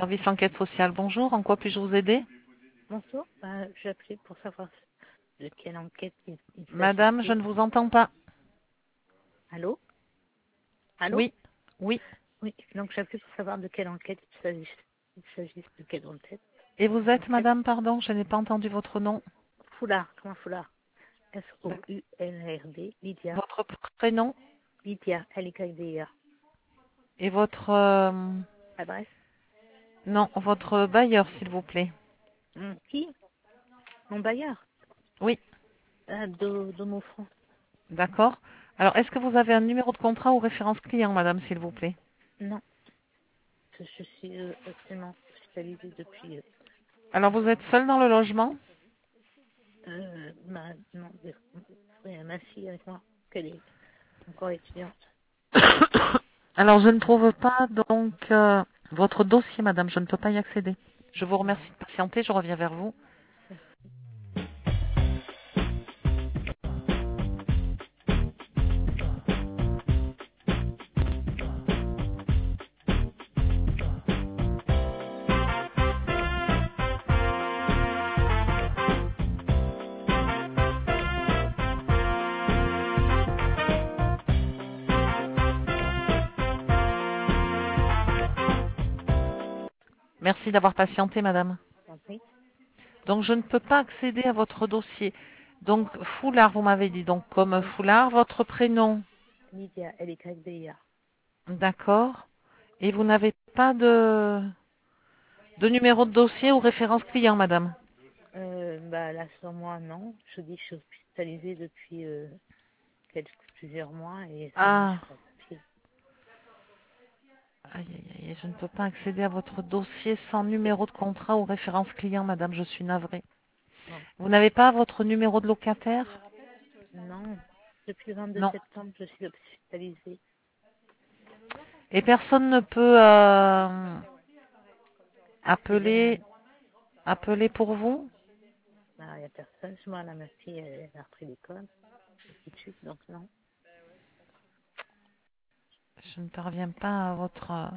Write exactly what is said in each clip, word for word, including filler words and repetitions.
service enquête sociale. Bonjour, en quoi puis-je vous aider? Bonjour, bah, j'ai appelé pour savoir de quelle enquête il, il Madame, je s'agissait. ne vous entends pas. Allô? Allô? Oui, oui. Oui, donc j'ai appelé pour savoir de quelle enquête il s'agisse. Il s'agisse de quelle enquête? Et vous êtes, Enquête madame, pardon, je n'ai pas entendu votre nom. Foulard, comment Foulard? D'ac- S O U L R D, Lydia. Votre prénom Lydia, L Y D I A. et votre... euh, Adresse? non, votre bailleur, s'il vous plaît. Hum, Qui? Mon bailleur? Oui, Ah, de, de mon front. d'accord. Alors, est-ce que vous avez un numéro de contrat ou référence client, madame, s'il vous plaît? Non, je, je suis euh, actuellement hospitalisée depuis... Euh, Alors, vous êtes seul dans le logement? euh, ma, non, de- oui, ma fille avec moi, qu'elle est encore étudiante. Alors, je ne trouve pas, donc, euh, votre dossier, madame. Je ne peux pas y accéder. Je vous remercie Non. de patienter, je reviens vers vous. Merci d'avoir patienté, madame. Compris? Donc, je ne peux pas accéder à votre dossier. Donc, Foulard, vous m'avez dit. Donc, comme Oui, Foulard, votre prénom. Lydia, L Y D I A. D'accord. Et vous n'avez pas de, de numéro de dossier ou référence client, madame. Euh, bah là, sur moi, non. Je dis que je suis hospitalisée depuis euh, quelques, plusieurs mois et sur moi, je Ah, suis pas de papier. aïe, aïe, aïe, je ne peux pas accéder à votre dossier sans numéro de contrat ou référence client, madame. Je suis navrée. Non, Vous n'avez pas votre numéro de locataire? non. Depuis le vingt-deux Non. septembre, je suis hospitalisée. Et personne ne peut euh, Et ben, appeler, appeler pour vous? bah, il n'y a personne. Moi, là, ma fille, elle, elle a repris l'école. Et tout de suite, donc non. Je ne parviens pas à votre... euh,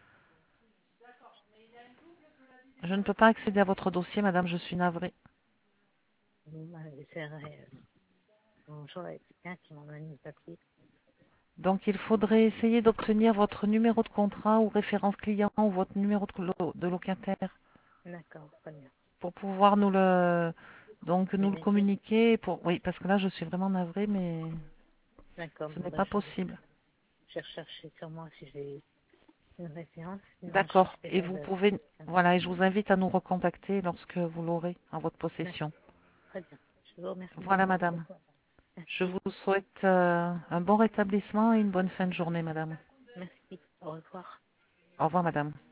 Je ne peux pas accéder à votre dossier, madame. Je suis navrée. Bon, bah, j'essaierai. Euh, bonjour, il y a quelqu'un qui m'emmène le papier. Donc, il faudrait essayer d'obtenir votre numéro de contrat ou référence client ou votre numéro de, lo- de locataire D'accord, très bien. pour pouvoir nous le, donc, nous le Communiquer. communiquer. Pour, oui, parce que là, je suis vraiment navrée, mais D'accord, ce bon, n'est bah, pas je, possible. je vais rechercher sur moi si j'ai une référence. Sinon, je D'accord. Et chercherai vous le pouvez, quelqu'un. voilà, et je vous invite à nous recontacter lorsque vous l'aurez en votre D'accord, possession. très bien. Je vous remercie. Voilà, madame. Je Merci. vous souhaite euh, un bon rétablissement et une bonne fin de journée, madame. Merci. Au revoir. Au revoir, madame.